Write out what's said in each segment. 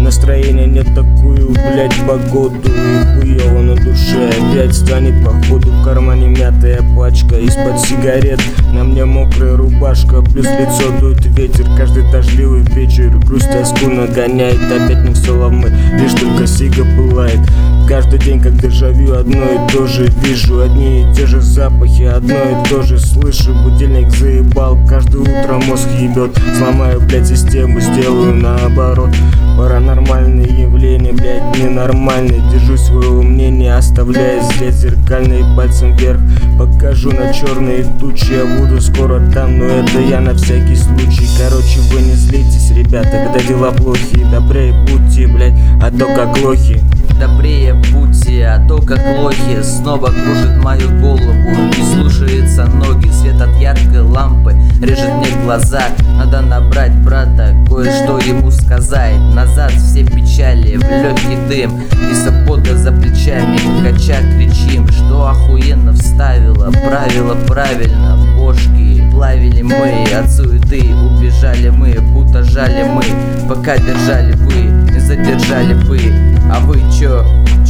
Настроения нет такую, блять, погоду. И хуёво на душе, опять станет походу. В кармане мятая пачка из-под сигарет. На мне мокрая рубашка, плюс лицо дует ветер. Каждый дождливый вечер грусть, тоску нагоняет. Опять не все ломы, лишь только сига пылает. Каждый день как дежавю, одно и то же вижу. Одни и те же запахи, одно и то же слышу. Будильник заебал, каждое утро мозг ебет. Сломаю, блять, систему, сделаю наоборот. Паранормальные явления, блять, ненормальные. Держу своего мнения, оставляя след зеркальный, пальцем вверх покажу на черные тучи. Я буду скоро там, но это я на всякий случай. Короче, вы не злитесь, ребята, когда дела плохи. Добрее будьте, блять, а то как лохи. Добрее будьте, а то как лохи. Снова кружит мою голову, не слушается ноги. Свет от яркой лампы режет мне глаза. Надо набрать брата, кое-что ему сказать. Назад все печали, в легкий дым и свобода за плечами. Кача кричим, что охуенно вставила. Правила правильно в бошки. Плавили мы от суеты, убежали мы, будто жали мы. Пока держали вы, не задержали бы. А вы чё?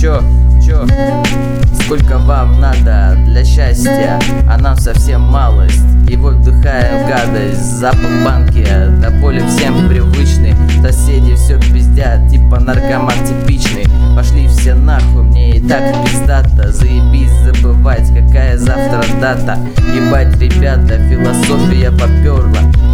Сколько вам надо для счастья, а нам совсем малость. И вот вдыхаем гадость, запах банки, до боли всем привычный. Соседи все пиздят, типа наркоман типичный. Пошли все нахуй, мне и так пиздато. Заебись забывать, какая завтра дата. Ебать, ребята, философия поперла.